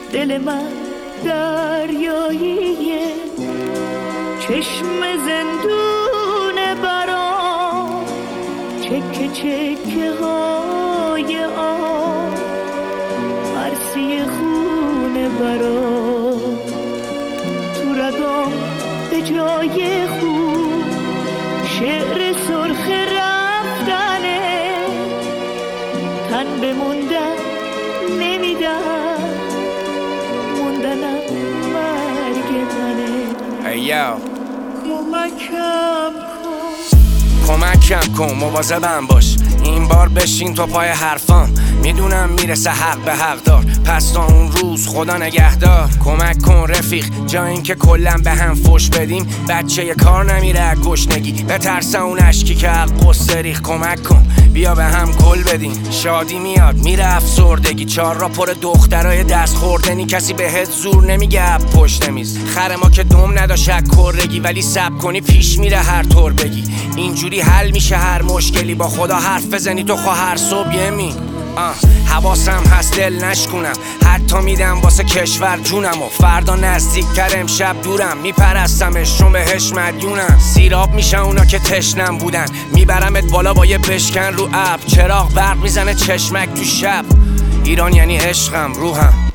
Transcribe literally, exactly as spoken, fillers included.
دل من دریاییه، چشم زندون برام، چکه چکه های آن، عرصی خونه برام، تو رگام به جای خون شعر سرخ رفتنه، تن بموندن نمیدن، موندنم مرگ منه. hey yo. کمکم کن کمکم کن مواظبم باش، این بار بشین تو پای حرفام، میدونم میرسه حق به حق دار، پس تا اون روز خدا نگهدار. کمک کن رفیق، جا این که کلن به هم فوش بدیم، بچه یه کار نمیره گشنگی، بترسه اون اشکی که حق قصه ریخ. کمک کن بیا به هم گل بدیم، شادی میاد میره افسردگی، چار را پر دخترای دست خوردنی، کسی بهت زور نمیگه پشت میز، خر ما که دم نداشت کرگی، ولی سب کنی پیش میره هر طور بگی، اینجوری حل میشه هر مشکلی، با خدا حرف بزنی تو خواه هر صبح یه می آه. حواسم هست دل نشکنم، حتی میدم واسه کشور جونم، و فردا نزدیکتر امشب دورم، میپرستمش چون بهش مدیونم، سیراب میشن اونا که تشنم بودن، میبرمت بالا با یه بشکن رو ابر، چراغ برق میزنه چشمک تو شب، ایران یعنی عشقم روحم.